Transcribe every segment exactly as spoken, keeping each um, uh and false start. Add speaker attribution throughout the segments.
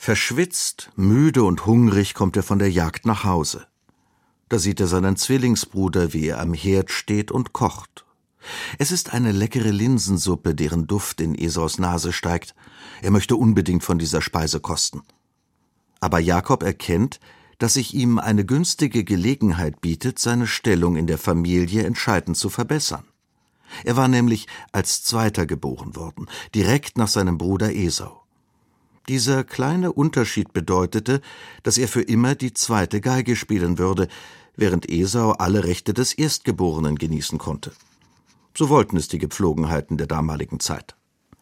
Speaker 1: Verschwitzt, müde und hungrig kommt er von der Jagd nach Hause. Da sieht er seinen Zwillingsbruder, wie er am Herd steht und kocht. Es ist eine leckere Linsensuppe, deren Duft in Esaus Nase steigt. Er möchte unbedingt von dieser Speise kosten. Aber Jakob erkennt, dass sich ihm eine günstige Gelegenheit bietet, seine Stellung in der Familie entscheidend zu verbessern. Er war nämlich als Zweiter geboren worden, direkt nach seinem Bruder Esau. Dieser kleine Unterschied bedeutete, dass er für immer die zweite Geige spielen würde, während Esau alle Rechte des Erstgeborenen genießen konnte. So wollten es die Gepflogenheiten der damaligen Zeit.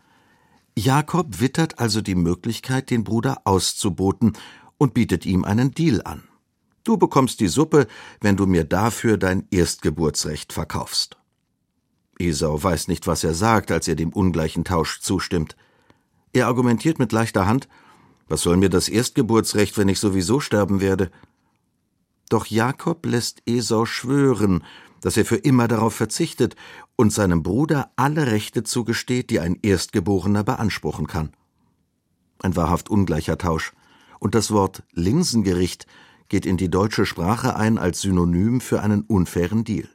Speaker 1: Jakob wittert also die Möglichkeit, den Bruder auszuboten und bietet ihm einen Deal an. Du bekommst die Suppe, wenn du mir dafür dein Erstgeburtsrecht verkaufst. Esau weiß nicht, was er sagt, als er dem ungleichen Tausch zustimmt. Er argumentiert mit leichter Hand: Was soll mir das Erstgeburtsrecht, wenn ich sowieso sterben werde? Doch Jakob lässt Esau schwören, dass er für immer darauf verzichtet und seinem Bruder alle Rechte zugesteht, die ein Erstgeborener beanspruchen kann. Ein wahrhaft ungleicher Tausch, und das Wort Linsengericht geht in die deutsche Sprache ein als Synonym für einen unfairen Deal.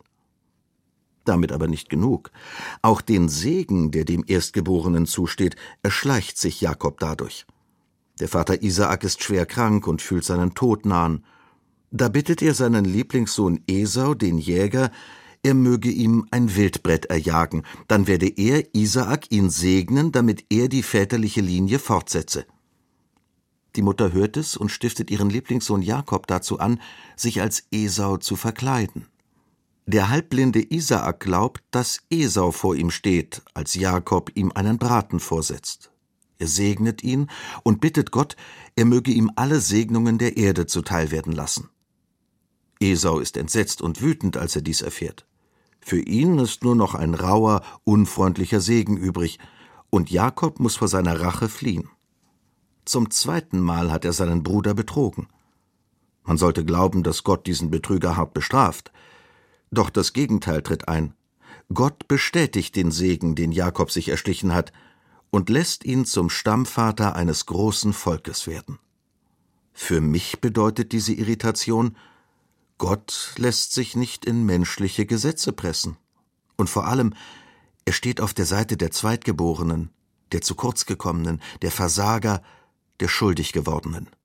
Speaker 1: Damit aber nicht genug. Auch den Segen, der dem Erstgeborenen zusteht, erschleicht sich Jakob dadurch. Der Vater Isaak ist schwer krank und fühlt seinen Tod nahen. Da bittet er seinen Lieblingssohn Esau, den Jäger, er möge ihm ein Wildbret erjagen, dann werde er, Isaak, ihn segnen, damit er die väterliche Linie fortsetze. Die Mutter hört es und stiftet ihren Lieblingssohn Jakob dazu an, sich als Esau zu verkleiden. Der halbblinde Isaak glaubt, dass Esau vor ihm steht, als Jakob ihm einen Braten vorsetzt. Er segnet ihn und bittet Gott, er möge ihm alle Segnungen der Erde zuteil werden lassen. Esau ist entsetzt und wütend, als er dies erfährt. Für ihn ist nur noch ein rauer, unfreundlicher Segen übrig, und Jakob muss vor seiner Rache fliehen. Zum zweiten Mal hat er seinen Bruder betrogen. Man sollte glauben, dass Gott diesen Betrüger hart bestraft. Doch das Gegenteil tritt ein. Gott bestätigt den Segen, den Jakob sich erschlichen hat, und lässt ihn zum Stammvater eines großen Volkes werden. Für mich bedeutet diese Irritation: Gott lässt sich nicht in menschliche Gesetze pressen. Und vor allem, er steht auf der Seite der Zweitgeborenen, der zu kurz gekommenen, der Versager, der schuldig gewordenen.